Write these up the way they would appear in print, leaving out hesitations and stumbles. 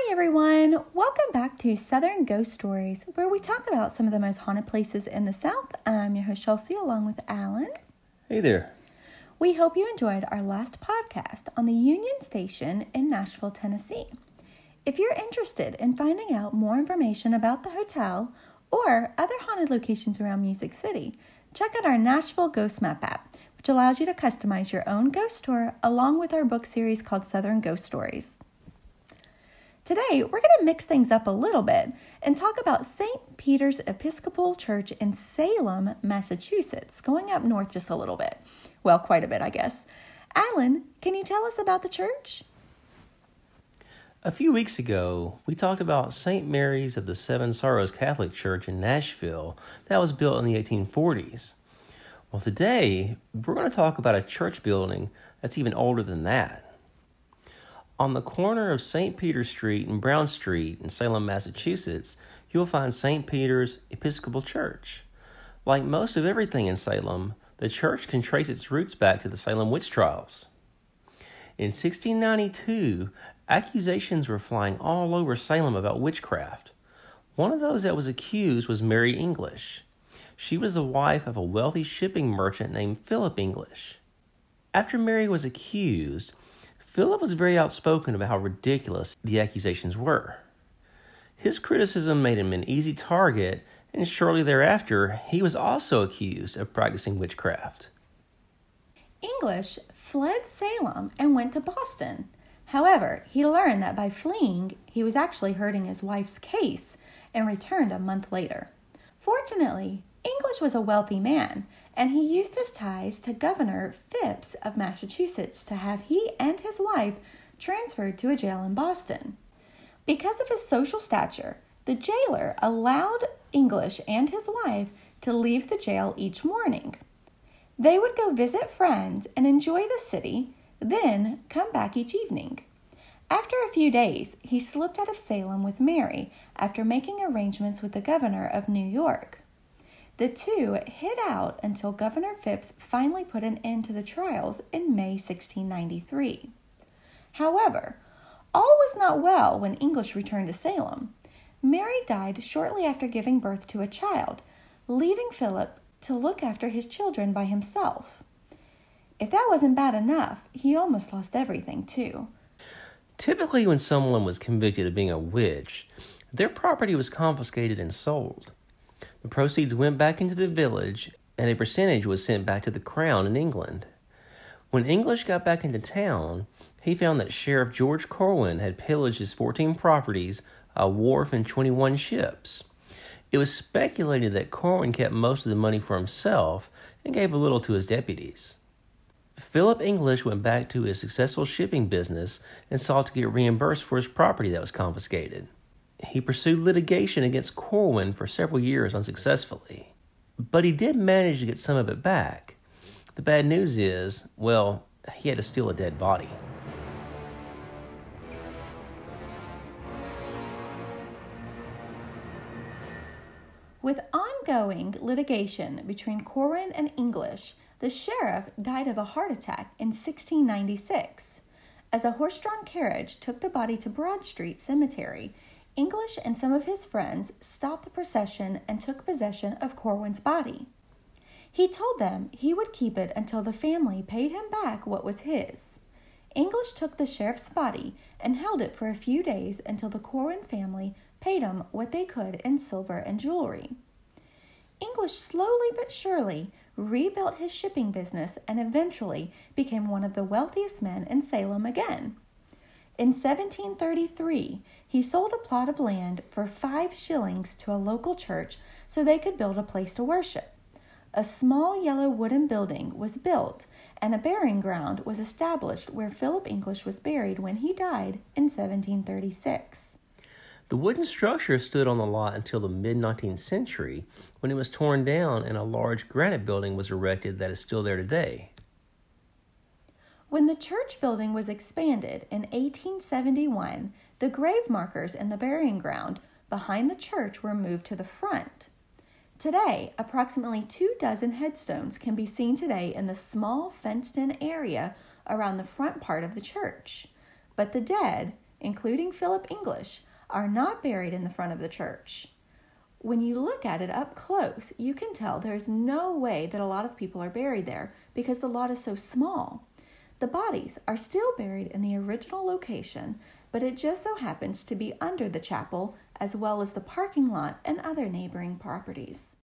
Hi everyone, welcome back to Southern Ghost Stories, where we talk about some of the most haunted places in the South. I'm your host Chelsea, along with Alan. Hey there. We hope you enjoyed our last podcast on the Union Station in Nashville, Tennessee. If you're interested in finding out more information about the hotel or other haunted locations around Music City, check out our Nashville Ghost Map app, which allows you to customize your own ghost tour along with our book series called Southern Ghost Stories. Today, we're going to mix things up a little bit and talk about St. Peter's Episcopal Church in Salem, Massachusetts, going up north just a little bit. Well, quite a bit, I guess. Alan, can you tell us about the church? A few weeks ago, we talked about St. Mary's of the Seven Sorrows Catholic Church in Nashville that was built in the 1840s. Well, today, we're going to talk about a church building that's even older than that. On the corner of St. Peter Street and Brown Street in Salem, Massachusetts, you'll find St. Peter's Episcopal Church. Like most of everything in Salem, the church can trace its roots back to the Salem witch trials. In 1692, accusations were flying all over Salem about witchcraft. One of those that was accused was Mary English. She was the wife of a wealthy shipping merchant named Philip English. After Mary was accused, Philip was very outspoken about how ridiculous the accusations were. His criticism made him an easy target, and shortly thereafter, he was also accused of practicing witchcraft. English fled Salem and went to Boston. However, he learned that by fleeing, he was actually hurting his wife's case and returned a month later. Fortunately, English was a wealthy man, and he used his ties to Governor Phips of Massachusetts to have he and his wife transferred to a jail in Boston. Because of his social stature, the jailer allowed English and his wife to leave the jail each morning. They would go visit friends and enjoy the city, then come back each evening. After a few days, he slipped out of Salem with Mary after making arrangements with the governor of New York. The two hid out until Governor Phips finally put an end to the trials in May 1693. However, all was not well when English returned to Salem. Mary died shortly after giving birth to a child, leaving Philip to look after his children by himself. If that wasn't bad enough, he almost lost everything too. Typically, when someone was convicted of being a witch, their property was confiscated and sold. The proceeds went back into the village, and a percentage was sent back to the crown in England. When English got back into town, he found that Sheriff George Corwin had pillaged his 14 properties, a wharf, and 21 ships. It was speculated that Corwin kept most of the money for himself and gave a little to his deputies. Philip English went back to his successful shipping business and sought to get reimbursed for his property that was confiscated. He pursued litigation against Corwin for several years unsuccessfully, but he did manage to get some of it back. The bad news is, well, he had to steal a dead body. With ongoing litigation between Corwin and English, the sheriff died of a heart attack in 1696. As a horse-drawn carriage took the body to Broad Street Cemetery, English and some of his friends stopped the procession and took possession of Corwin's body. He told them he would keep it until the family paid him back what was his. English took the sheriff's body and held it for a few days until the Corwin family paid him what they could in silver and jewelry. English slowly but surely rebuilt his shipping business and eventually became one of the wealthiest men in Salem again. In 1733, he sold a plot of land for 5 shillings to a local church so they could build a place to worship. A small yellow wooden building was built, and a burying ground was established where Philip English was buried when he died in 1736. The wooden structure stood on the lot until the mid-19th century, when it was torn down and a large granite building was erected that is still there today. When the church building was expanded in 1871, the grave markers in the burying ground behind the church were moved to the front. Today, approximately 24 headstones can be seen today in the small fenced-in area around the front part of the church, but the dead, including Philip English, are not buried in the front of the church. When you look at it up close, you can tell there's no way that a lot of people are buried there because the lot is so small. The bodies are still buried in the original location, but it just so happens to be under the chapel as well as the parking lot and other neighboring properties.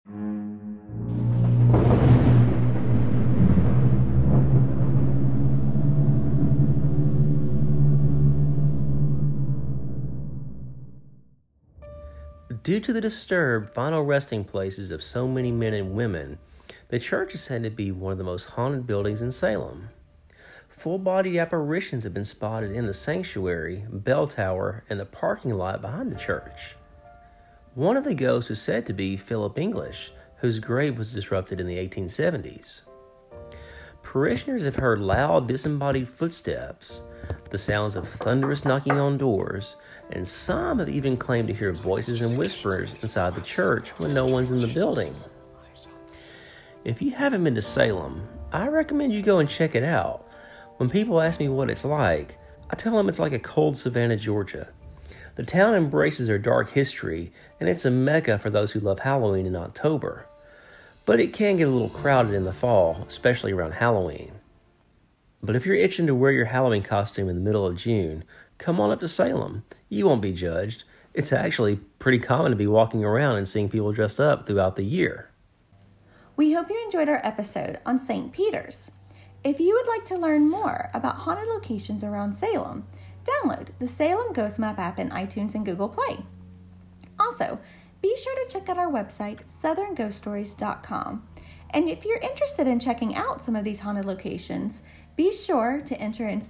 Due to the disturbed final resting places of so many men and women, the church is said to be one of the most haunted buildings in Salem. Full-bodied apparitions have been spotted in the sanctuary, bell tower, and the parking lot behind the church. One of the ghosts is said to be Philip English, whose grave was disrupted in the 1870s. Parishioners have heard loud, disembodied footsteps, the sounds of thunderous knocking on doors, and some have even claimed to hear voices and whispers inside the church when no one's in the building. If you haven't been to Salem, I recommend you go and check it out. When people ask me what it's like, I tell them it's like a cold Savannah, Georgia. The town embraces their dark history, and it's a mecca for those who love Halloween in October. But it can get a little crowded in the fall, especially around Halloween. But if you're itching to wear your Halloween costume in the middle of June, come on up to Salem. You won't be judged. It's actually pretty common to be walking around and seeing people dressed up throughout the year. We hope you enjoyed our episode on St. Peter's. If you would like to learn more about haunted locations around Salem, download the Salem Ghost Map app in iTunes and Google Play. Also, be sure to check out our website, southernghoststories.com. And if you're interested in checking out some of these haunted locations, be sure to enter in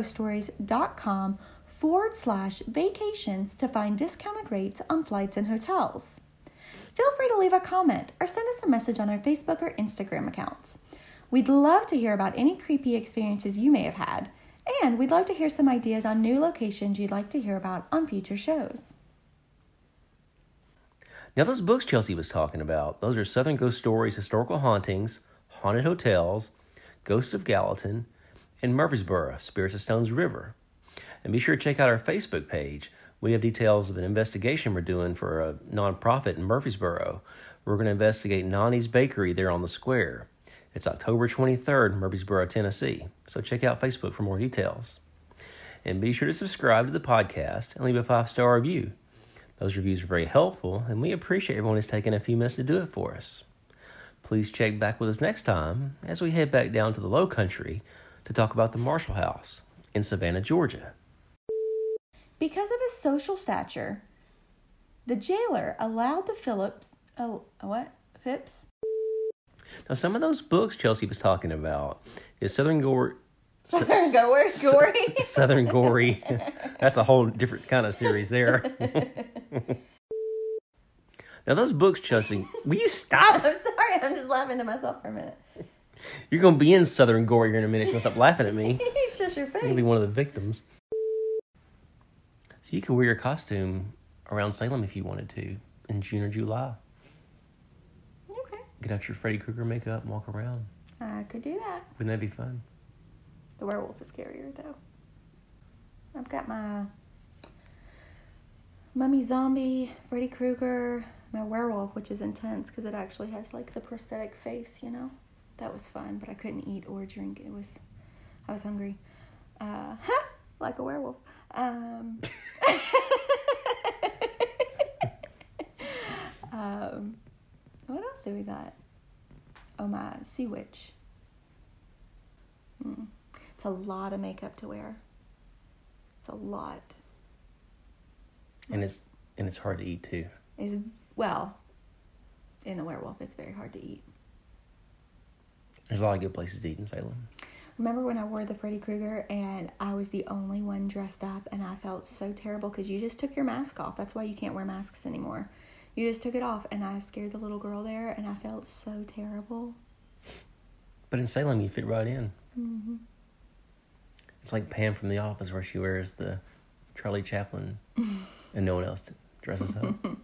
southernghoststories.com/vacations to find discounted rates on flights and hotels. Feel free to leave a comment or send us a message on our Facebook or Instagram accounts. We'd love to hear about any creepy experiences you may have had, and we'd love to hear some ideas on new locations you'd like to hear about on future shows. Now, those books Chelsea was talking about, those are Southern Ghost Stories, Historical Hauntings, Haunted Hotels, Ghosts of Gallatin, and Murfreesboro, Spirits of Stones River. And be sure to check out our Facebook page. We have details of an investigation we're doing for a nonprofit in Murfreesboro. We're going to investigate Nani's Bakery there on the square. It's October 23rd, Murfreesboro, Tennessee. So check out Facebook for more details. And be sure to subscribe to the podcast and leave a 5-star review. Those reviews are very helpful, and we appreciate everyone who's taken a few minutes to do it for us. Please check back with us next time as we head back down to the Low Country to talk about the Marshall House in Savannah, Georgia. Because of his social stature, the jailer allowed the Phipps. Now, some of those books Chelsea was talking about is Southern Gory. Southern Gory. That's a whole different kind of series there. Now, those books, Chelsea, will you stop? I'm sorry, I'm just laughing to myself for a minute. You're going to be in Southern Gory here in a minute. You'll stop laughing at me. Shush your face. You'll be one of the victims. So you could wear your costume around Salem if you wanted to in June or July. Okay. Get out your Freddy Krueger makeup and walk around. I could do that. Wouldn't that be fun? The werewolf is scarier, though. I've got my mummy zombie, Freddy Krueger, my werewolf, which is intense because it actually has like the prosthetic face, you know. That was fun, but I couldn't eat or drink. I was hungry. Like a werewolf. What else do we got? Oh, my Sea Witch. It's a lot of makeup to wear. It's a lot. And it's hard to eat too. Well, in the werewolf, it's very hard to eat. There's a lot of good places to eat in Salem. Remember when I wore the Freddy Krueger and I was the only one dressed up and I felt so terrible because you just took your mask off. That's why you can't wear masks anymore. You just took it off and I scared the little girl there and I felt so terrible. But in Salem, you fit right in. Mm-hmm. It's like Pam from The Office where she wears the Charlie Chaplin and no one else dresses up.